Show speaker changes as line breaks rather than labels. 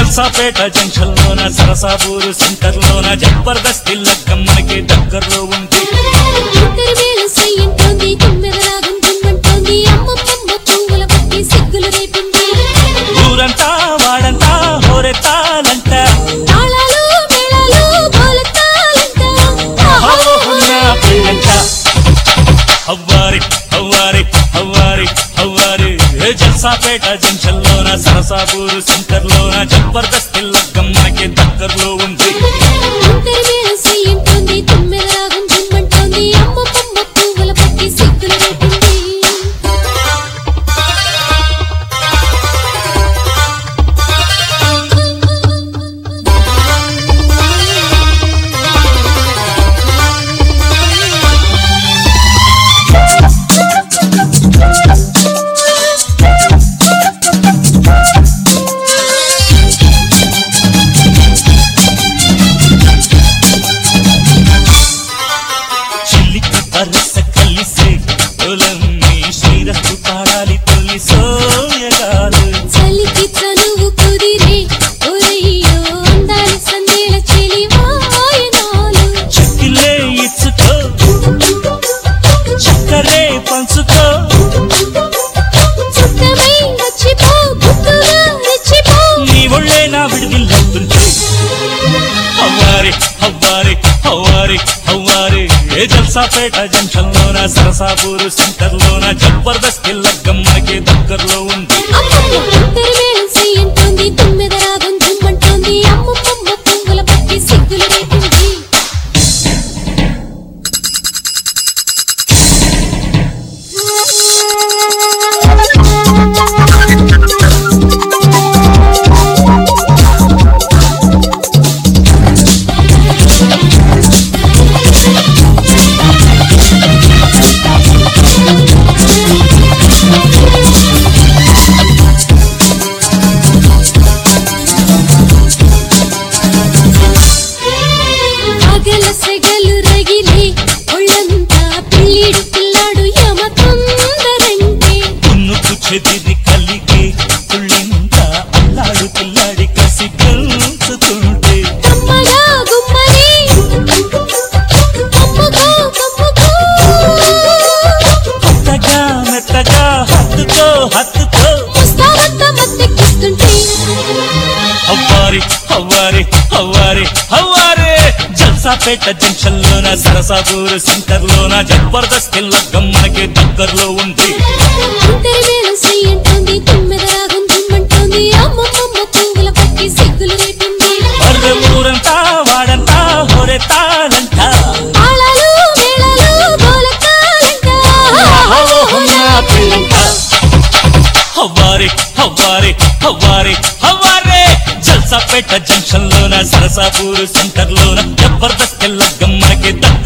జల్సాపేట junction లోన సరసాపూరు centre లోన జబర్దస్త్ లగ్గం మనకి దగ్గరలో ఉంది. ఊరంతా వాడంతా హోరెత్తాలంట హవ్వారి హవ్వారి హవ్వారి హవ్వారి జల్సాపేట జంక్షన్ లోన సరసాపూరు సెంటర్ లోన జబర్దస్త్ లగ్గం మనకి దగ్గరలో ఉంది. జల్సాపేట జంక్షన్ లోన సరసాపూరు సెంటర్ లోన జబర్దస్త్ లగ్గం మనకి దగ్గరలో ఉంది. చెదిరి కలిగే తుళ్ళింత అల్లాడు పిల్లాడి కసి కలుతుంటే కొత్తగా మెత్తగా హత్తుతో హత్తుతో హవ్వారి హవ్వారి హవ్వారి హవ్వారి జల్సాపేట జంక్షన్ లోన సరసాపూరు సెంటర్ లోన జబర్దస్త్ లగ్గం మనకి దగ్గరలో ఉంది. ఊరంతా వాడంతా హోరెత్తాలంట హవ్వారి హవ్వారి హవ్వారి హవ్వారి జల్సాపేట జంక్షన్ లోన సరసాపూరు సెంటర్ లోన జబర్దస్త్ లగ్గం మనకి